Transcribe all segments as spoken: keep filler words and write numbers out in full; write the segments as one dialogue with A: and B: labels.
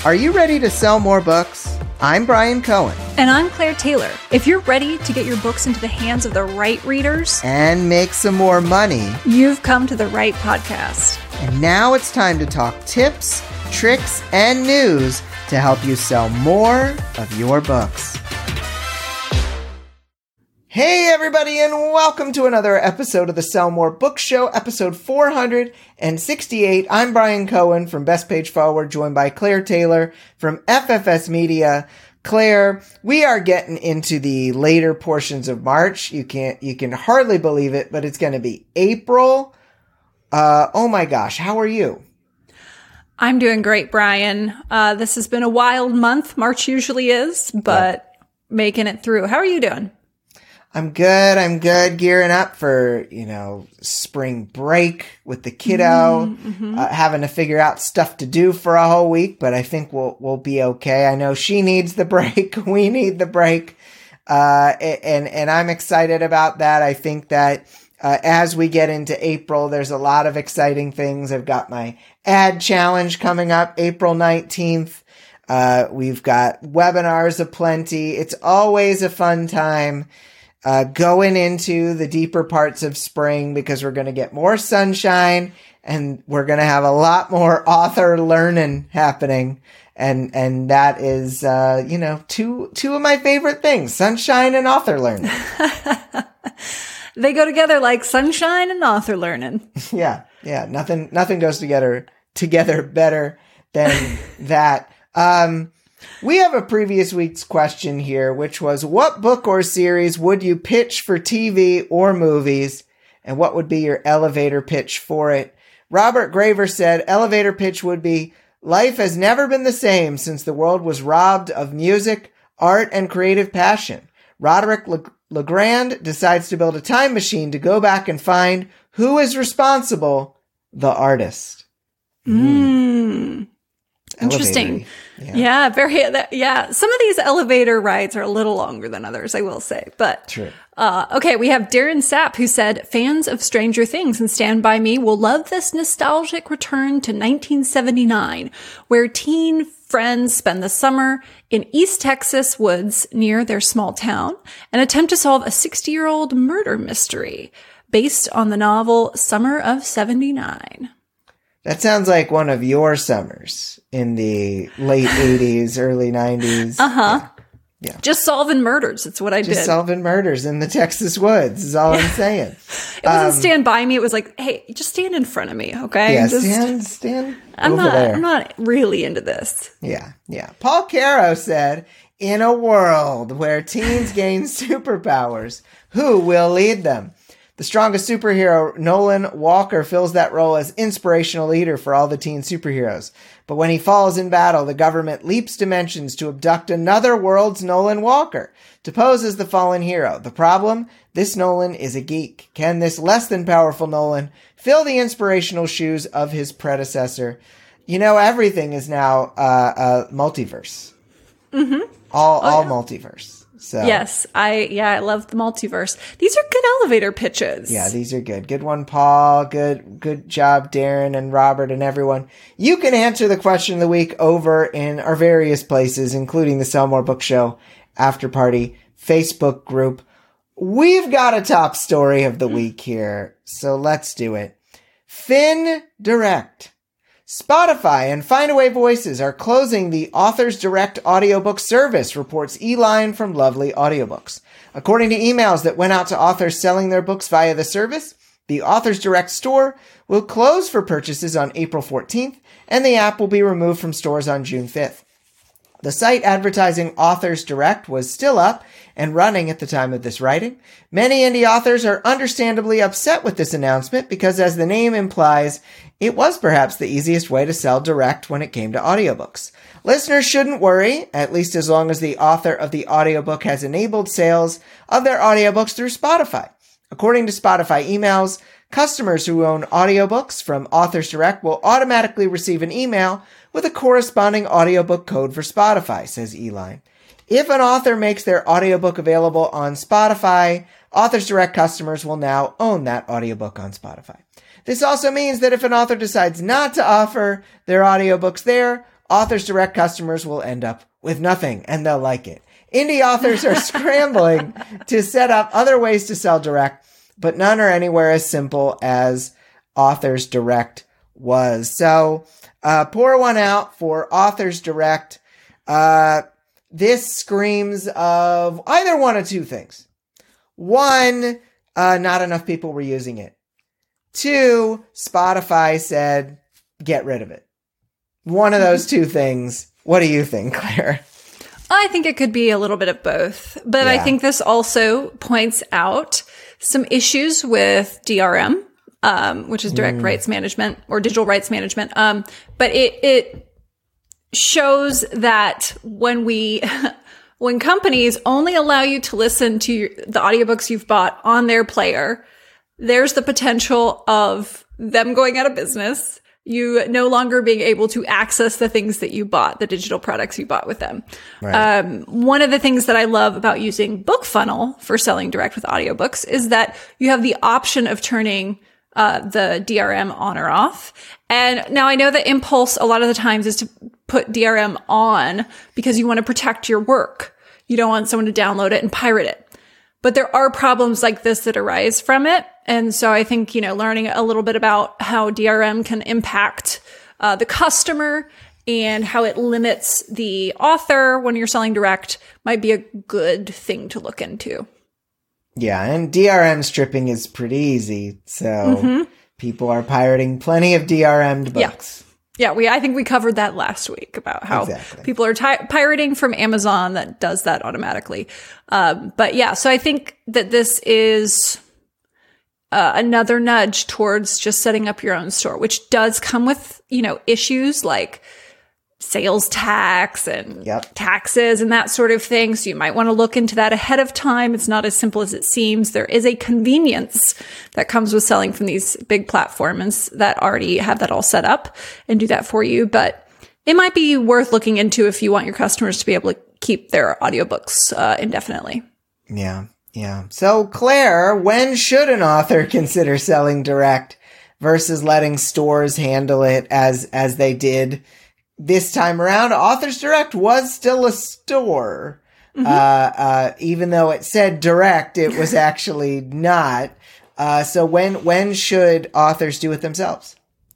A: Are you ready to sell more books? I'm Brian Cohen.
B: And I'm Claire Taylor. If you're ready to get your books into the hands of the right readers
A: and make some more money,
B: you've come to the right podcast.
A: And now it's time to talk tips, tricks, and news to help you sell more of your books. Hey everybody, and welcome to another episode of the Sell More Book Show, episode four hundred sixty-eight. I'm Brian Cohen from Best Page Forward, joined by Claire Taylor from F F S Media. Claire, we are getting into the later portions of March. You can't, you can hardly believe it, but it's going to be April. Uh, oh my gosh, how are you?
B: I'm doing great, Brian. Uh, this has been a wild month. March usually is, but yeah. Making it through. How are you doing?
A: I'm good. I'm good. Gearing up for, you know, spring break with the kiddo, mm-hmm. uh, having to figure out stuff to do for a whole week, but I think we'll, we'll be okay. I know she needs the break. We need the break. Uh, and, and I'm excited about that. I think that, uh, as we get into April, there's a lot of exciting things. I've got my ad challenge coming up April nineteenth. Uh, we've got webinars aplenty. It's always a fun time. Uh, going into the deeper parts of spring because we're going to get more sunshine and we're going to have a lot more author learning happening. And, and that is, uh, you know, two, two of my favorite things, sunshine and author learning.
B: They go together like sunshine and author learning.
A: Yeah. Yeah. Nothing, nothing goes together, together better than that. Um, We have a previous week's question here, which was, what book or series would you pitch for T V or movies? And what would be your elevator pitch for it? Robert Graver said, elevator pitch would be, life has never been the same since the world was robbed of music, art, and creative passion. Roderick Legrand decides to build a time machine to go back and find who is responsible, the artist.
B: Mm. Interesting.
A: Yeah.
B: yeah, very, yeah. Some of these elevator rides are a little longer than others, I will say, but,
A: True.
B: Uh, okay. We have Darren Sapp who said, fans of Stranger Things and Stand By Me will love this nostalgic return to nineteen seventy-nine, where teen friends spend the summer in East Texas woods near their small town and attempt to solve a sixty year old murder mystery based on the novel Summer of seventy-nine.
A: That sounds like one of your summers in the late eighties, early nineties.
B: Uh-huh.
A: Yeah. yeah.
B: Just solving murders. It's what I
A: Just
B: did.
A: solving murders in the Texas woods is all I'm saying.
B: It wasn't
A: um,
B: stand by me. It was like, hey, just stand in front of me, okay?
A: Yeah,
B: just,
A: stand, stand
B: I'm
A: over
B: not,
A: there.
B: I'm not really into this.
A: Yeah, yeah. Paul Caro said, in a world where teens gain superpowers, who will lead them? The strongest superhero, Nolan Walker, fills that role as inspirational leader for all the teen superheroes. But when he falls in battle, the government leaps dimensions to abduct another world's Nolan Walker to pose as the fallen hero. The problem? This Nolan is a geek. Can this less than powerful Nolan fill the inspirational shoes of his predecessor? You know, everything is now uh, a multiverse.
B: Mm-hmm.
A: All,
B: oh,
A: all
B: yeah.
A: multiverse. So.
B: Yes, I yeah, I love the multiverse. These are good elevator pitches.
A: Yeah, these are good. Good one, Paul. Good good job, Darren and Robert and everyone. You can answer the question of the week over in our various places, including the Sell More Book Show After Party Facebook group. We've got a top story of the mm-hmm. week here, so let's do it. Fin Direct. Spotify and Findaway Voices are closing the Authors Direct audiobook service, reports E-Line from Lovely Audiobooks. According to emails that went out to authors selling their books via the service, the Authors Direct store will close for purchases on April fourteenth, and the app will be removed from stores on June fifth. The site advertising Authors Direct was still up and running at the time of this writing. Many indie authors are understandably upset with this announcement because, as the name implies, it was perhaps the easiest way to sell direct when it came to audiobooks. Listeners shouldn't worry, at least as long as the author of the audiobook has enabled sales of their audiobooks through Spotify. According to Spotify emails, customers who own audiobooks from Authors Direct will automatically receive an email with a corresponding audiobook code for Spotify, says E-Line. If an author makes their audiobook available on Spotify, Authors Direct customers will now own that audiobook on Spotify. This also means that if an author decides not to offer their audiobooks there, Authors Direct customers will end up with nothing, and they'll like it. Indie authors are scrambling to set up other ways to sell direct, but none are anywhere as simple as Authors Direct was. So, uh, pour one out for Authors Direct. Uh, this screams of either one of two things. One, uh, not enough people were using it. Two, Spotify said, get rid of it. One of those two things. What do you think, Claire?
B: I think it could be a little bit of both, but yeah. I think this also points out some issues with D R M, um, which is direct mm. rights management or digital rights management. Um, but it, it shows that when we, when companies only allow you to listen to your, the audiobooks you've bought on their player, there's the potential of them going out of business. You no longer being able to access the things that you bought, the digital products you bought with them. Right. Um, one of the things that I love about using BookFunnel for selling direct with audiobooks is that you have the option of turning uh, the D R M on or off. And now I know that impulse a lot of the times is to put D R M on because you want to protect your work. You don't want someone to download it and pirate it. But there are problems like this that arise from it. And so I think, you know, learning a little bit about how D R M can impact uh, the customer and how it limits the author when you're selling direct might be a good thing to look into.
A: Yeah, and D R M stripping is pretty easy. So mm-hmm. people are pirating plenty of D R M'd books.
B: Yeah. Yeah, we. I think we covered that last week about how exactly. people are ty- pirating from Amazon that does that automatically. Um, but yeah, so I think that this is uh, another nudge towards just setting up your own store, which does come with, you know, issues like sales tax and
A: yep.
B: taxes and that sort of thing. So you might want to look into that ahead of time. It's not as simple as it seems. There is a convenience that comes with selling from these big platforms that already have that all set up and do that for you. But it might be worth looking into if you want your customers to be able to keep their audiobooks uh, indefinitely.
A: Yeah. Yeah. So Claire, when should an author consider selling direct versus letting stores handle it as, as they did this time around? Authors Direct was still a store. Mm-hmm. Uh, uh, even though it said direct, it was actually not. Uh, so when, when should authors do it themselves?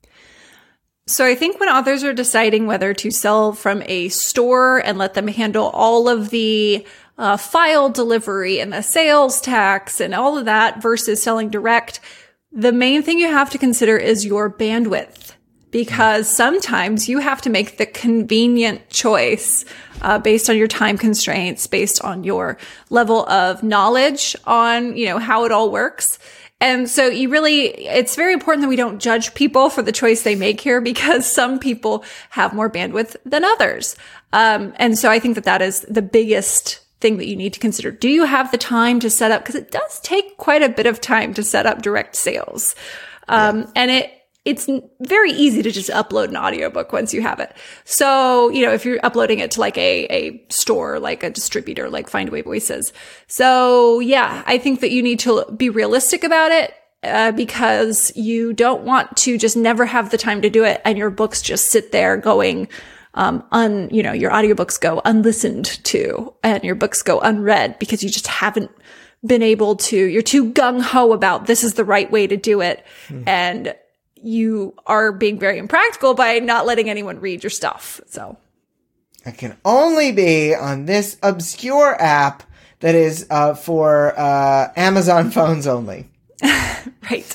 B: So I think when authors are deciding whether to sell from a store and let them handle all of the uh, file delivery and the sales tax and all of that versus selling direct, the main thing you have to consider is your bandwidth. Because sometimes you have to make the convenient choice uh, based on your time constraints, based on your level of knowledge on, you know, how it all works. And so you really, it's very important that we don't judge people for the choice they make here because some people have more bandwidth than others. Um, and so I think that that is the biggest thing that you need to consider. Do you have the time to set up? Because it does take quite a bit of time to set up direct sales. Um, yeah. And it, It's very easy to just upload an audiobook once you have it. So, you know, if you're uploading it to like a, a store, like a distributor, like Findaway Voices. So yeah, I think that you need to be realistic about it, uh, because you don't want to just never have the time to do it and your books just sit there going, um, un, you know, your audiobooks go unlistened to and your books go unread because you just haven't been able to, you're too gung-ho about this is the right way to do it. Hmm. And you are being very impractical by not letting anyone read your stuff. So
A: it can only be on this obscure app that is uh, for uh, Amazon phones only.
B: Right.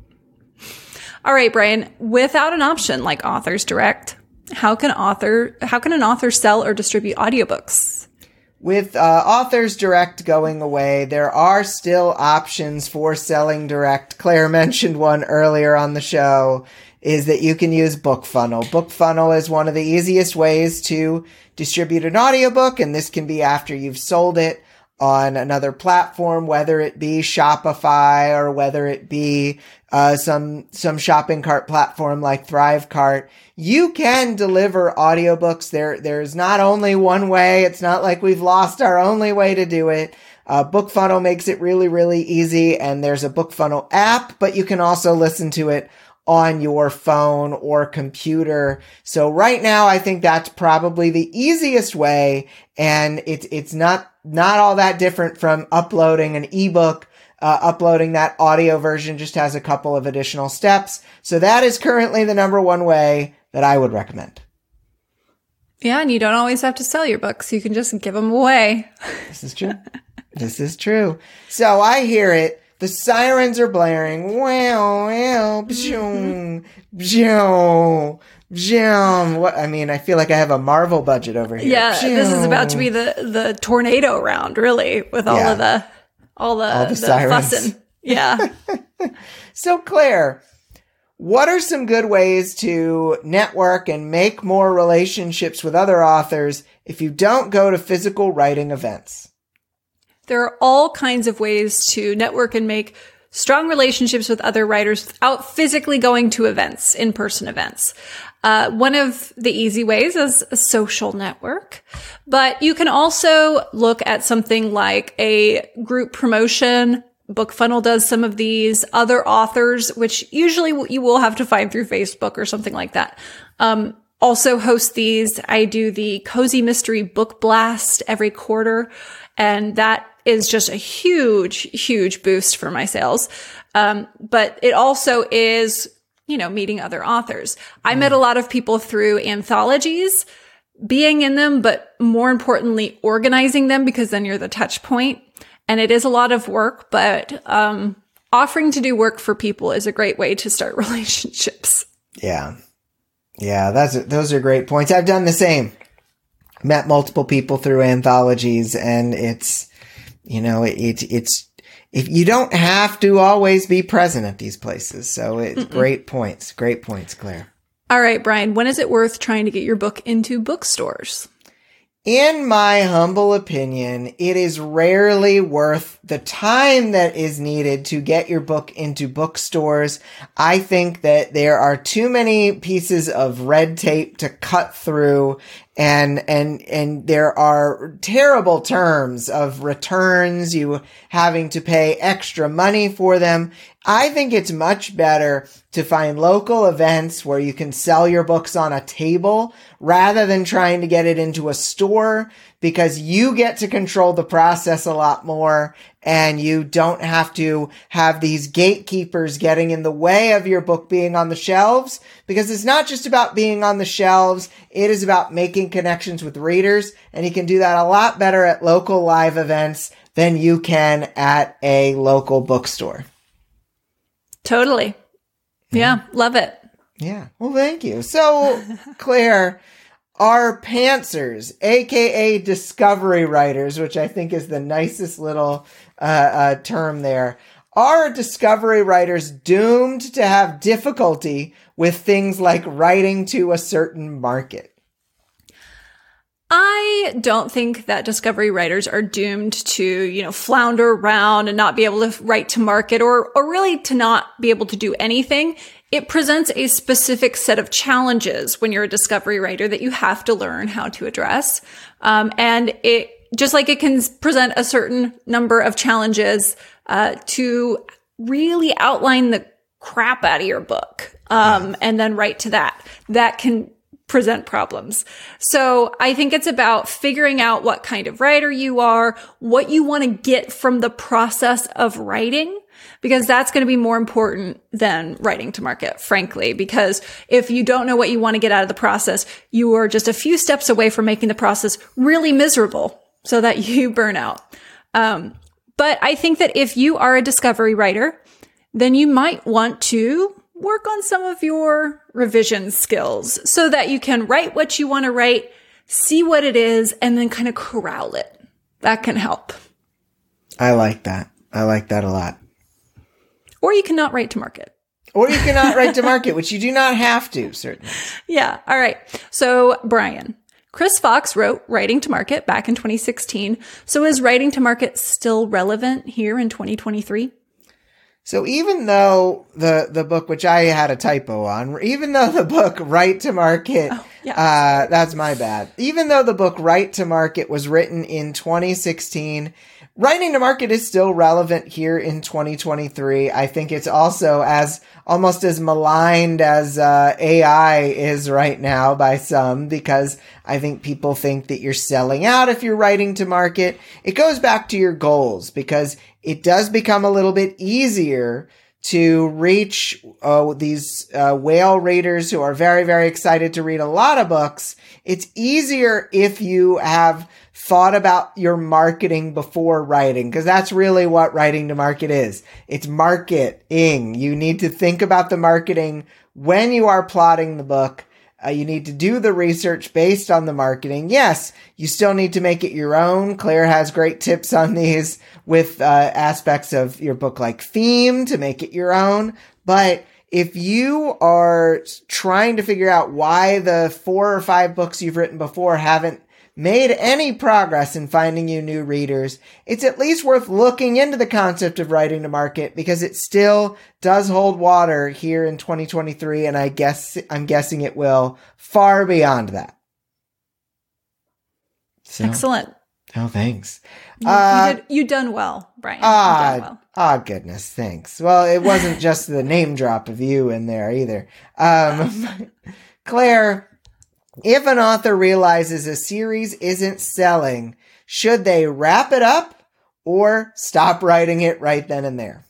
B: All right, Brian, without an option like Authors Direct, how can author how can an author sell or distribute audiobooks?
A: With uh, Authors Direct going away, there are still options for selling direct. Claire mentioned one earlier on the show, is that you can use BookFunnel. BookFunnel is one of the easiest ways to distribute an audiobook, and this can be after you've sold it on another platform, whether it be Shopify or whether it be uh, some some shopping cart platform like Thrivecart. You can deliver audiobooks. There, there's not only one way. It's not like we've lost our only way to do it. Uh, BookFunnel makes it really, really easy, and there's a BookFunnel app, but you can also listen to it on your phone or computer. So right now, I think that's probably the easiest way. And it's, it's not, not all that different from uploading an ebook. Uh, uploading that audio version just has a couple of additional steps. So that is currently the number one way that I would recommend.
B: Yeah, and you don't always have to sell your books. You can just give them away.
A: This is true. This is true. So I hear it. The sirens are blaring. Wow, wow, bzoom, bzoom, bzoom. What? I mean, I feel like I have a Marvel budget over here.
B: Yeah, bzoom. This is about to be the, the tornado round, really, with all yeah. of the all the,
A: all the,
B: the
A: sirens.
B: fussing. Yeah.
A: So, Claire, what are some good ways to network and make more relationships with other authors if you don't go to physical writing events?
B: There are all kinds of ways to network and make strong relationships with other writers without physically going to events, in-person events. Uh, one of the easy ways is a social network, but you can also look at something like a group promotion. BookFunnel does some of these. Other authors, which usually you will have to find through Facebook or something like that, um, also host these. I do the Cozy Mystery Book Blast every quarter, and that is just a huge, huge boost for my sales. Um, but it also is, you know, meeting other authors. I mm. met a lot of people through anthologies, being in them, but more importantly, organizing them, because then you're the touch point. And it is a lot of work, but um, offering to do work for people is a great way to start relationships.
A: Yeah. Yeah, that's those are great points. I've done the same. Met multiple people through anthologies, and it's, you know, it, it it's, if you don't have to always be present at these places. So it's Mm-mm. great points. Great points, Claire.
B: All right, Brian, when is it worth trying to get your book into bookstores?
A: In my humble opinion, it is rarely worth the time that is needed to get your book into bookstores. I think that there are too many pieces of red tape to cut through, and, and, and there are terrible terms of returns, you having to pay extra money for them. I think it's much better to find local events where you can sell your books on a table rather than trying to get it into a store, because you get to control the process a lot more, and you don't have to have these gatekeepers getting in the way of your book being on the shelves, because it's not just about being on the shelves. It is about making connections with readers, and you can do that a lot better at local live events than you can at a local bookstore.
B: Totally. Yeah, mm-hmm. Love it.
A: Yeah. Well, thank you. So, Claire, our pantsers, aka discovery writers, which I think is the nicest little uh, uh, term there, are discovery writers doomed to have difficulty with things like writing to a certain market?
B: I don't think that discovery writers are doomed to, you know, flounder around and not be able to write to market, or, or really to not be able to do anything. It presents a specific set of challenges when you're a discovery writer that you have to learn how to address. Um, and it, just like it can present a certain number of challenges, uh, to really outline the crap out of your book, um, yeah. and then write to that, that can present problems. So I think it's about figuring out what kind of writer you are, what you want to get from the process of writing, because that's going to be more important than writing to market, frankly, because if you don't know what you want to get out of the process, you are just a few steps away from making the process really miserable so that you burn out. Um, but I think that if you are a discovery writer, then you might want to work on some of your revision skills so that you can write what you want to write, see what it is, and then kind of corral it. That can help.
A: I like that. I like that a lot.
B: Or you cannot write to market.
A: Or you cannot write to market, which you do not have to, certainly.
B: Yeah. All right. So, Brian, Chris Fox wrote Writing to Market back in twenty sixteen. So is Writing to Market still relevant here in twenty twenty-three?
A: So even though the, the book, which I had a typo on, even though the book Write to Market, oh, yeah. uh, that's my bad. Even though the book Write to Market was written in twenty sixteen, writing to market is still relevant here in twenty twenty-three. I think it's also as almost as maligned as uh, A I is right now by some, because I think people think that you're selling out if you're writing to market. It goes back to your goals, because it does become a little bit easier to reach uh, these uh, whale readers who are very, very excited to read a lot of books. It's easier if you have thought about your marketing before writing, because that's really what writing to market is. It's marketing. You need to think about the marketing when you are plotting the book. Uh, you need to do the research based on the marketing. Yes, you still need to make it your own. Claire has great tips on these with uh, aspects of your book like theme to make it your own. But if you are trying to figure out why the four or five books you've written before haven't made any progress in finding you new readers, it's at least worth looking into the concept of writing to market, because it still does hold water here in twenty twenty-three, and I guess I'm guessing it will far beyond that. So,
B: excellent.
A: Oh, thanks.
B: You,
A: uh,
B: you did, you done well, Brian.
A: Ah,
B: you done well.
A: Ah, goodness, thanks. Well, it wasn't just the name drop of you in there either. Um, Claire, if an author realizes a series isn't selling, should they wrap it up or stop writing it right then and there?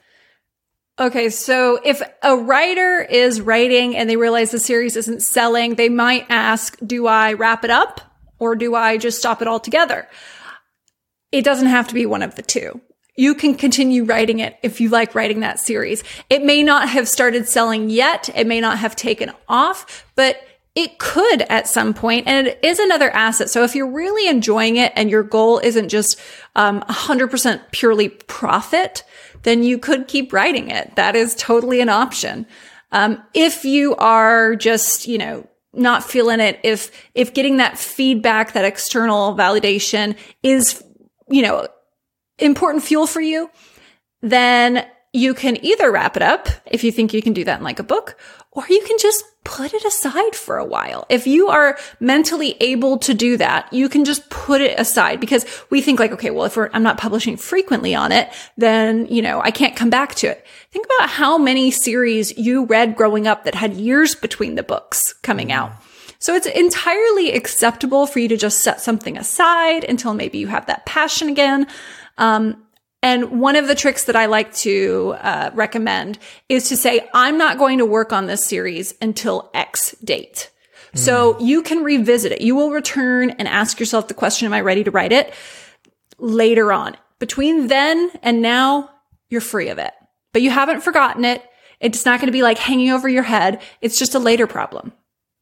B: Okay, so if a writer is writing and they realize the series isn't selling, they might ask, do I wrap it up or do I just stop it altogether? It doesn't have to be one of the two. You can continue writing it if you like writing that series. It may not have started selling yet. It may not have taken off, but it could at some point, and it is another asset. So if you're really enjoying it and your goal isn't just um, one hundred percent purely profit, then you could keep writing it. That is totally an option. Um, if you are just, you know, not feeling it, if if getting that feedback, that external validation is, you know, important fuel for you, then you can either wrap it up if you think you can do that in like a book, or you can just put it aside for a while. If you are mentally able to do that, you can just put it aside, because we think like, okay, well, if we're, I'm not publishing frequently on it, then, you know, I can't come back to it. Think about how many series you read growing up that had years between the books coming out. So it's entirely acceptable for you to just set something aside until maybe you have that passion again. Um, And one of the tricks that I like to uh, recommend is to say, I'm not going to work on this series until X date. Mm. So you can revisit it. You will return and ask yourself the question, am I ready to write it? Later on. Between then and now, you're free of it. But you haven't forgotten it. It's not going to be like hanging over your head. It's just a later problem.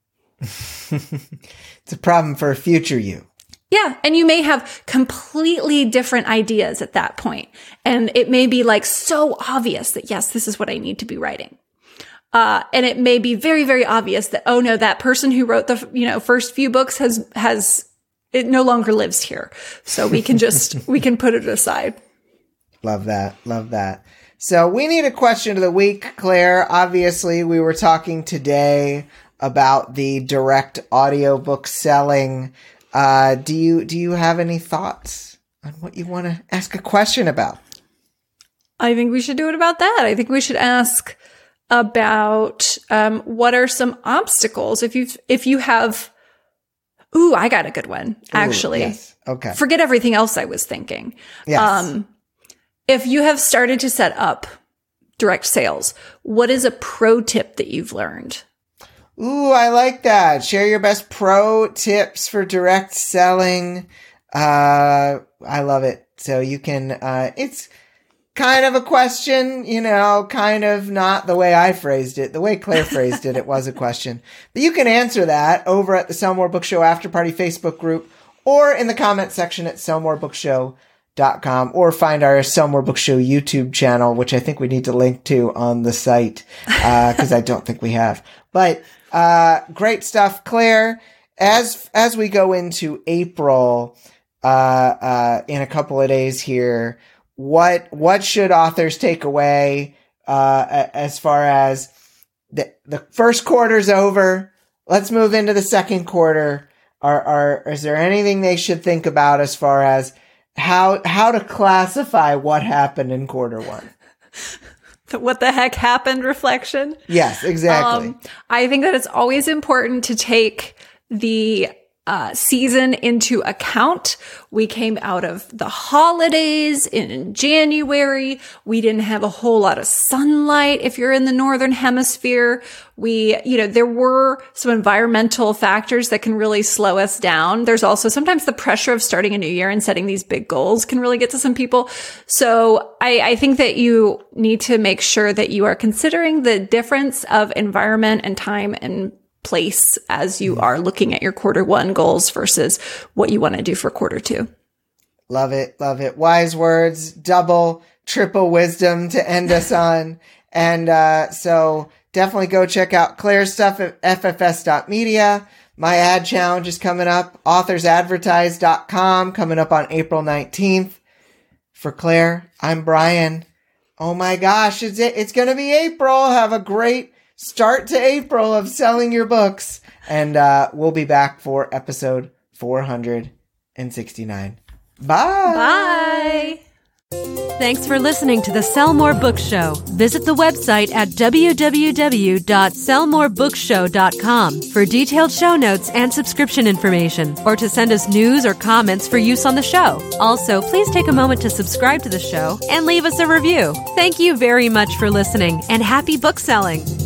A: It's a problem for a future you.
B: Yeah. And you may have completely different ideas at that point. And it may be like so obvious that, yes, this is what I need to be writing. Uh, and it may be very, very obvious that, oh no, that person who wrote the, you know, first few books has, has, it no longer lives here. So we can just, we can put it aside.
A: Love that. Love that. So we need a question of the week, Claire. Obviously, we were talking today about the direct audiobook selling. Uh, do you, do you have any thoughts on what you want to ask a question about?
B: I think we should do it about that. I think we should ask about, um, what are some obstacles if you, if you have, ooh, I got a good one, actually.
A: Ooh, yes. Okay.
B: Forget everything else I was thinking.
A: Yes.
B: Um, if you have started to set up direct sales, what is a pro tip that you've learned?
A: Ooh, I like that. Share your best pro tips for direct selling. Uh, I love it. So you can, uh, it's kind of a question, you know, kind of not the way I phrased it. The way Claire phrased it, it was a question. But you can answer that over at the Sell More Book Show After Party Facebook group or in the comment section at sell more book show dot com, or find our Sell More Book Show YouTube channel, which I think we need to link to on the site, uh, cause I don't think we have. But, uh, great stuff, Claire. As, as we go into April, uh, uh, in a couple of days here, what, what should authors take away, uh, as far as the, the first quarter's over? Let's move into the second quarter. Are, are, is there anything they should think about as far as how how to classify what happened in quarter one.
B: What the heck happened reflection?
A: Yes, exactly.
B: Um, I think that it's always important to take the uh, season into account. We came out of the holidays in January. We didn't have a whole lot of sunlight if you're in the Northern Hemisphere. We, you know, there were some environmental factors that can really slow us down. There's also sometimes the pressure of starting a new year and setting these big goals can really get to some people. So I, I think that you need to make sure that you are considering the difference of environment and time and place as you are looking at your quarter one goals versus what you want to do for quarter two.
A: Love it. Love it. Wise words, double, triple wisdom to end us on. And uh, so definitely go check out Claire's stuff at F F S dot media. My ad challenge is coming up. authors advertise dot com coming up on April nineteenth. For Claire, I'm Brian. Oh my gosh, it's, it's going to be April. Have a great start to April of selling your books. And uh, we'll be back for episode four hundred sixty-nine. Bye.
B: Bye.
C: Thanks for listening to the Sell More Book Show. Visit the website at w w w dot sell more book show dot com for detailed show notes and subscription information, or to send us news or comments for use on the show. Also, please take a moment to subscribe to the show and leave us a review. Thank you very much for listening, and happy book selling.